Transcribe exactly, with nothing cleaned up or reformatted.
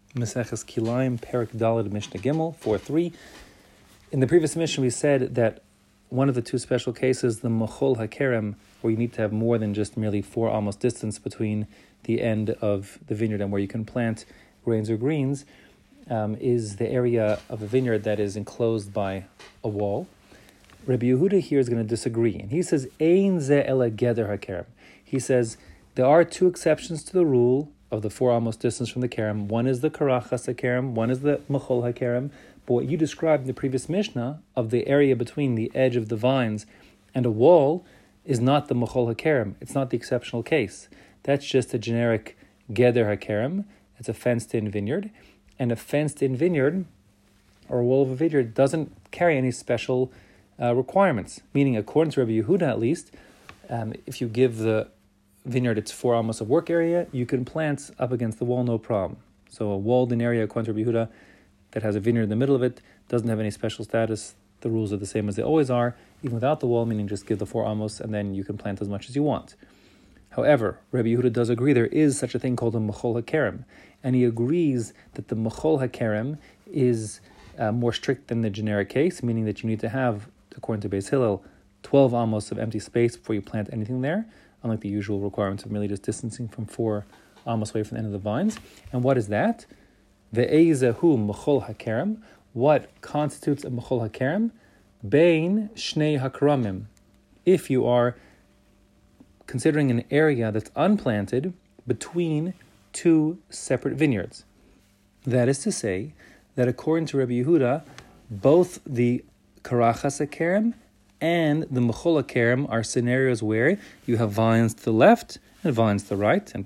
Maseches Kilayim, Perek Daled, Mishnah Gimel, four three. In the previous mission, we said that one of the two special cases, the Mechol HaKerem, where you need to have more than just merely four almost distance between the end of the vineyard and where you can plant grains or greens, um, is the area of a vineyard that is enclosed by a wall. Rabbi Yehuda here is going to disagree, and he says, Ein ze ele geder HaKerem. He says, there are two exceptions to the rule of the four almost distance from the kerem. One is the karachas HaKerem, one is the Mechol HaKerem. But what you described in the previous Mishnah of the area between the edge of the vines and a wall is not the Mechol HaKerem. It's not the exceptional case. That's just a generic Geder HaKerem. It's a fenced-in vineyard. And a fenced-in vineyard, or a wall of a vineyard, doesn't carry any special uh, requirements. Meaning, according to Rabbi Yehuda at least, um, if you give the vineyard its four almost of work area, you can plant up against the wall, no problem. So a walled-in area, according to Rabbi Yehuda, that has a vineyard in the middle of it, doesn't have any special status. The rules are the same as they always are, even without the wall, meaning just give the four amos and then you can plant as much as you want. However, Rabbi Yehuda does agree there is such a thing called a Mechol HaKerem, and he agrees that the Mechol HaKerem is uh, more strict than the generic case, meaning that you need to have, according to Beis Hillel, twelve amos of empty space before you plant anything there, unlike the usual requirements of merely just distancing from four amos away from the end of the vines. And what is that? Ve'ezehu Mechol HaKerem. What constitutes a Mechol HaKerem? Bein Shnei HaKramim. If you are considering an area that's unplanted between two separate vineyards. That is to say, that according to Rabbi Yehuda, both the Karachas HaKerem and the Mechol HaKerem are scenarios where you have vines to the left and vines to the right, and